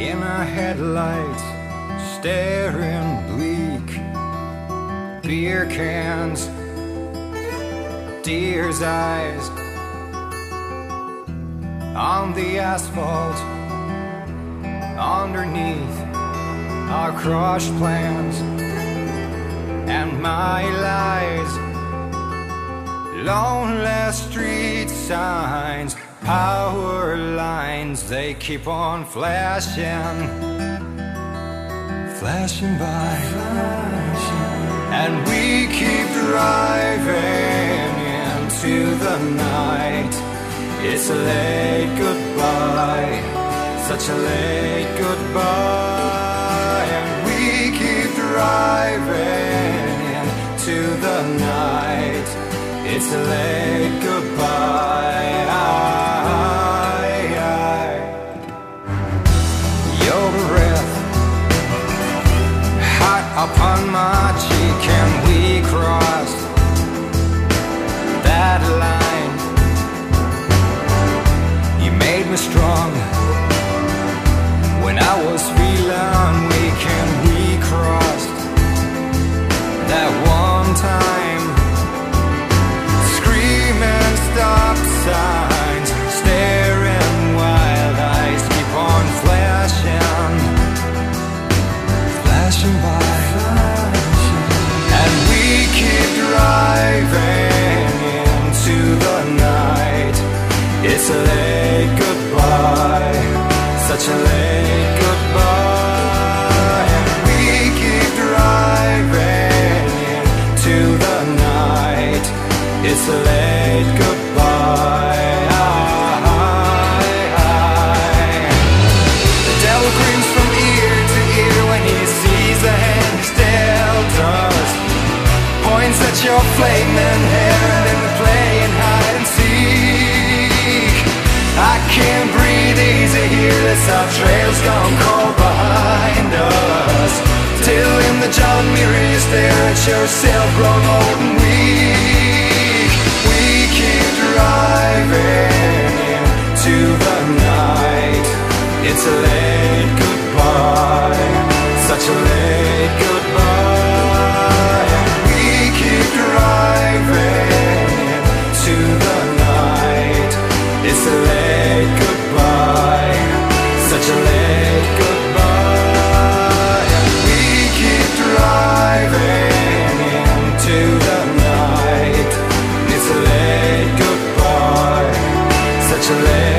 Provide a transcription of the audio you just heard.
in a headlight, staring bleak. Beer cans, deer's eyes on the asphalt. Underneath our crushed plans and my lies. Lonely street signs, power lines, they keep on flashing, flashing by, and we keep driving into the night. It's a late goodbye, such a late goodbye, and we keep driving into the night. It's a late goodbye. Your breath hot upon my cheek, and we crossed that line. You made me strong when I was feeling weak, and we crossed that one time. Screaming stop signs, staring wild eyes keep on flashing, flashing by, and we keep driving into the night. It's a late goodbye, such a late goodbye, and we keep driving into the night. It's a late goodbye. The devil grins from ear to ear when he sees the hand he's dealt us. Points at your flaming hair, and then we're playing hide and seek. I can't breathe easy here, this our trail's gone cold behind us. Till in the John Muir you stare at yourself grown old and weak. We keep driving into the night. It's a late goodbye, such a late goodbye. We keep driving into the night. It's a late goodbye, such a late goodbye. We keep driving into the night. It's a late goodbye, such a late